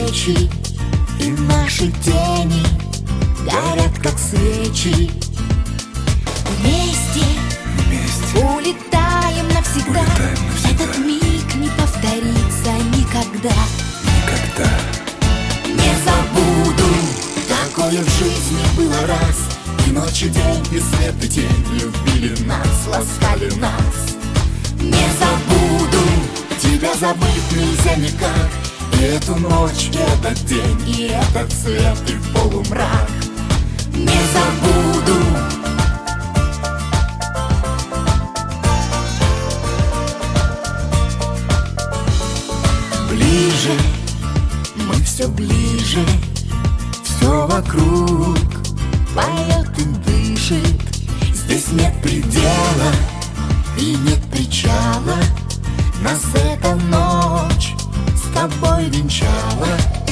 встречи, и наши тени горят, как свечи. Вместе улетаем навсегда. Этот миг не повторится никогда. Не забуду, такое в жизни было раз. И ночь, и день, и свет, и тень любили нас, ласкали нас. Не забуду, тебя забыть нельзя никак. И эту ночь, и этот день, и этот свет, и полумрак. Не забуду. Ближе, мы все ближе, все вокруг поет и дышит. Здесь нет предела и нет причала. Нас эта ночь с тобой венчала.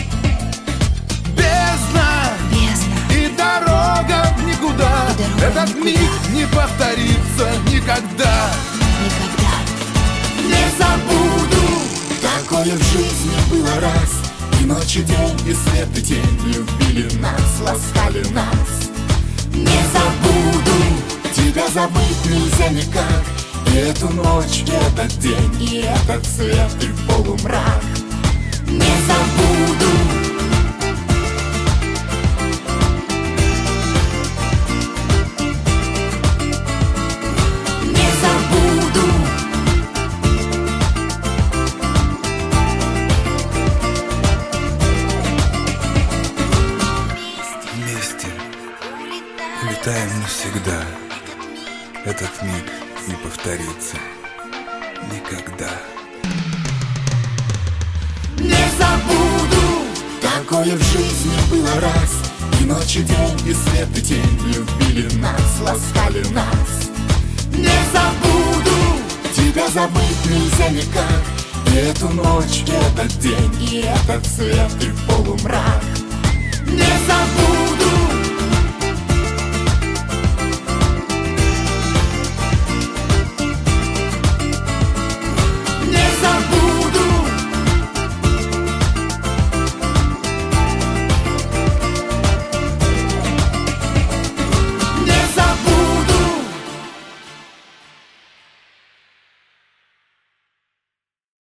Бездна и дорога в никуда. Этот миг не повторится никогда. Не забуду, такое в жизни было раз. И ночь, и день, и свет, и тень любили нас, ласкали нас. Не забуду, тебя забыть нельзя никак. И эту ночь, и этот день, и этот свет, и полумрак. Не забуду. Не забуду. Вместе улетаем навсегда. Этот миг не повторится никогда. Не забуду, такое в жизни было раз. И ночь, и день, и свет, и тень любили нас, ласкали нас. Не забуду, тебя забыть нельзя никак. И эту ночь, и этот день, и этот свет, и полумрак. Не забуду.